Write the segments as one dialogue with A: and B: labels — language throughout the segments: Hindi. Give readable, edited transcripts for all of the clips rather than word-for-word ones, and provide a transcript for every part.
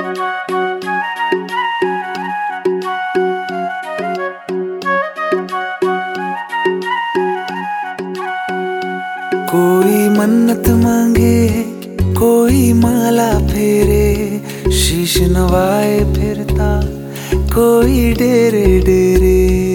A: कोई मन्नत मांगे, कोई माला फेरे, शीश नवाए फिरता कोई डेरे डेरे।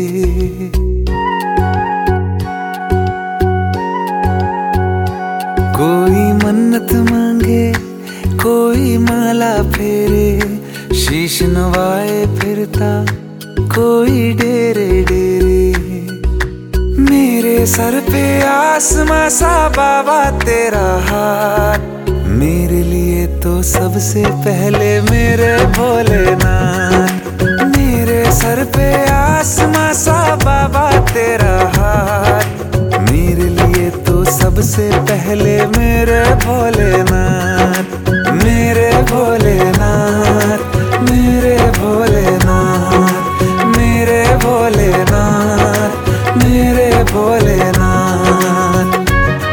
A: कोई मन्नत मांगे, कोई माला फेरे, शीश नवाए फिरता कोई डेरे डेरे। मेरे सर पे आसमां सा बाबा तेरा हाथ, मेरे लिए तो सबसे पहले मेरे भोलेनाथ। मेरे सर पे आसमां सा बाबा तेरा हाथ, मेरे लिए तो सबसे पहले मेरे भोलेनाथ। मेरे भोलेनाथ, मेरे भोलेनाथ, मेरे भोलेनाथ, मेरे भोलेनाथ।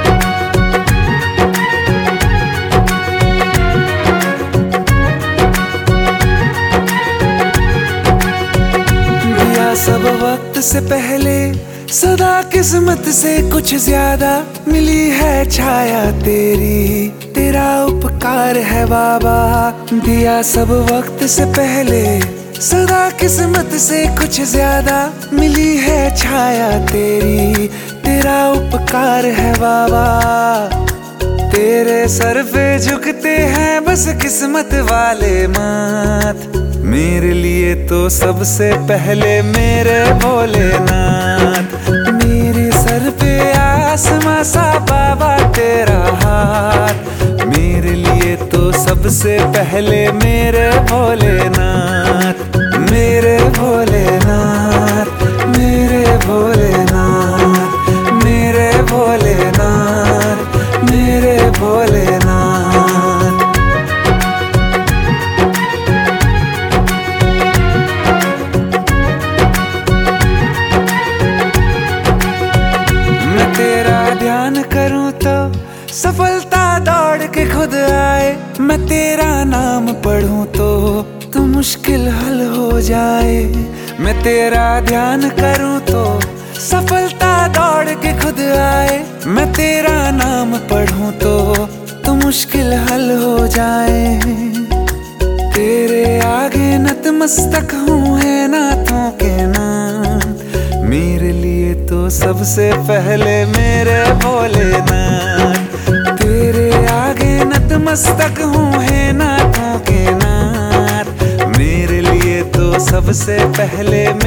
A: दिया सब वक्त से पहले, सदा किस्मत से कुछ ज्यादा, मिली है छाया तेरी, तेरा उपकार है बाबा। दिया सब वक्त से पहले, सदा किस्मत से कुछ ज्यादा, मिली है छाया तेरी, तेरा उपकार है बाबा। तेरे सर पे झुकते हैं बस किस्मत वाले माथ, मेरे लिए तो सबसे पहले मेरे भोलेनाथ। मेरे सर पे आसमां सा बाबा तेरा हाथ, मेरे लिए तो सबसे पहले मेरे भोलेनाथ। मेरे भोलेनाथ, मेरे भोलेनाथ, मेरे भोलेनाथ, मेरे भोलेनाथ। मैं तेरा ध्यान करूं तो सफलता दौड़ के खुद आए, मैं तेरा नाम पढ़ूं तो मुश्किल हल हो जाए। मैं तेरा ध्यान करूं तो सफलता दौड़ के खुद आए, मैं तेरा नाम पढ़ूं तो मुश्किल हल हो जाए। तेरे आगे नतमस्तक हूँ है नाथों के नाथ, मेरे लिए तो सबसे पहले मेरे भोलेनाथ। तेरे आगे नतमस्तक हूँ है नाथों के नाथ, मेरे लिए तो सबसे पहले